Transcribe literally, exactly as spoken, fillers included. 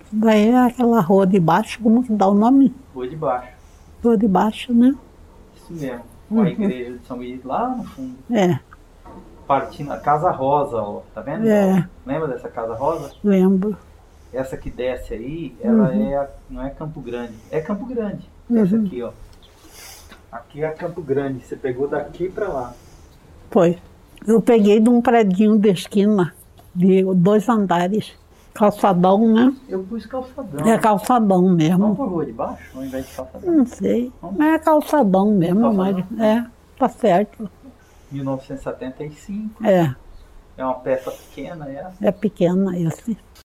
Daí é aquela rua de baixo, como que dá o nome? Rua de Baixo. Rua de baixo, né? Isso mesmo. Com a Uhum. igreja de São Benedito lá no fundo. É, Partindo a Casa Rosa, ó. Tá vendo? É. Lembra dessa Casa Rosa? lembro. Essa que desce aí, ela Uhum. é, a- não é Campo Grande. É Campo Grande. Essa Uhum. aqui, ó. Aqui é Campo Grande. Você pegou daqui pra lá. Foi. Eu peguei de um predinho de esquina, de dois andares. Calçadão, né? Eu pus calçadão. É calçadão Vamos mesmo. por Rua de Baixo, ao invés de calçadão? Não sei. Mas é calçadão mesmo, Calçadão? mas é, tá certo. mil novecentos e setenta e cinco. É, É uma peça pequena essa. é pequena esse.